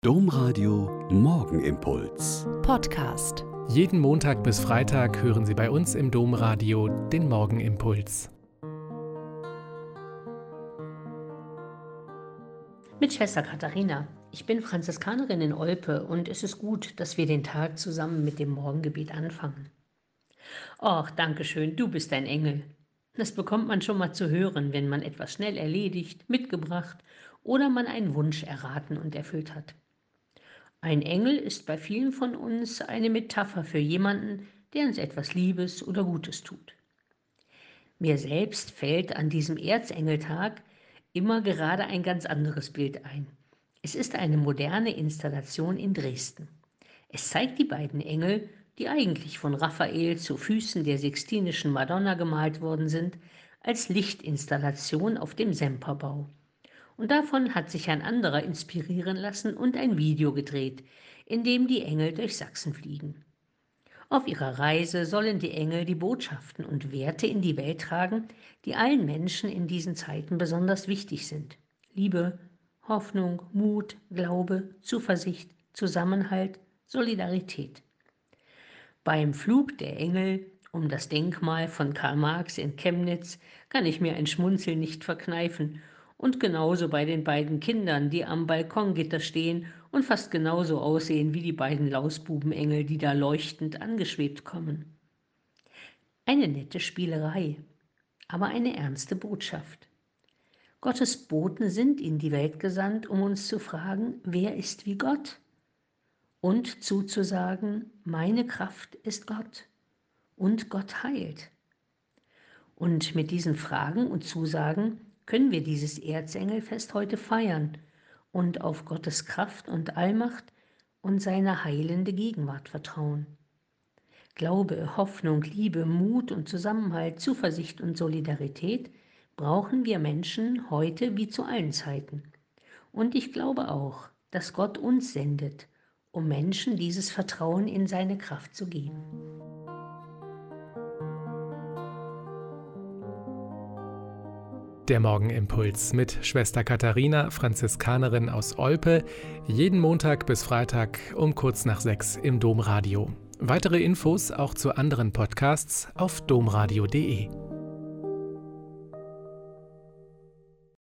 Domradio Morgenimpuls. Podcast. Jeden Montag bis Freitag hören Sie bei uns im Domradio den Morgenimpuls. Mit Schwester Katharina. Ich bin Franziskanerin in Olpe und es ist gut, dass wir den Tag zusammen mit dem Morgengebet anfangen. Och, danke schön, du bist ein Engel. Das bekommt man schon mal zu hören, wenn man etwas schnell erledigt, mitgebracht oder man einen Wunsch erraten und erfüllt hat. Ein Engel ist bei vielen von uns eine Metapher für jemanden, der uns etwas Liebes oder Gutes tut. Mir selbst fällt an diesem Erzengeltag immer gerade ein ganz anderes Bild ein. Es ist eine moderne Installation in Dresden. Es zeigt die beiden Engel, die eigentlich von Raphael zu Füßen der Sixtinischen Madonna gemalt worden sind, als Lichtinstallation auf dem Semperbau. Und davon hat sich ein anderer inspirieren lassen und ein Video gedreht, in dem die Engel durch Sachsen fliegen. Auf ihrer Reise sollen die Engel die Botschaften und Werte in die Welt tragen, die allen Menschen in diesen Zeiten besonders wichtig sind. Liebe, Hoffnung, Mut, Glaube, Zuversicht, Zusammenhalt, Solidarität. Beim Flug der Engel um das Denkmal von Karl Marx in Chemnitz kann ich mir ein Schmunzeln nicht verkneifen. Und genauso bei den beiden Kindern, die am Balkongitter stehen und fast genauso aussehen wie die beiden Lausbubenengel, die da leuchtend angeschwebt kommen. Eine nette Spielerei, aber eine ernste Botschaft. Gottes Boten sind in die Welt gesandt, um uns zu fragen, wer ist wie Gott? Und zuzusagen, meine Kraft ist Gott und Gott heilt. Und mit diesen Fragen und Zusagen können wir dieses Erzengelfest heute feiern und auf Gottes Kraft und Allmacht und seine heilende Gegenwart vertrauen. Glaube, Hoffnung, Liebe, Mut und Zusammenhalt, Zuversicht und Solidarität brauchen wir Menschen heute wie zu allen Zeiten. Und ich glaube auch, dass Gott uns sendet, um Menschen dieses Vertrauen in seine Kraft zu geben. Der Morgenimpuls mit Schwester Katharina, Franziskanerin aus Olpe, jeden Montag bis Freitag um kurz nach 6 im Domradio. Weitere Infos auch zu anderen Podcasts auf domradio.de.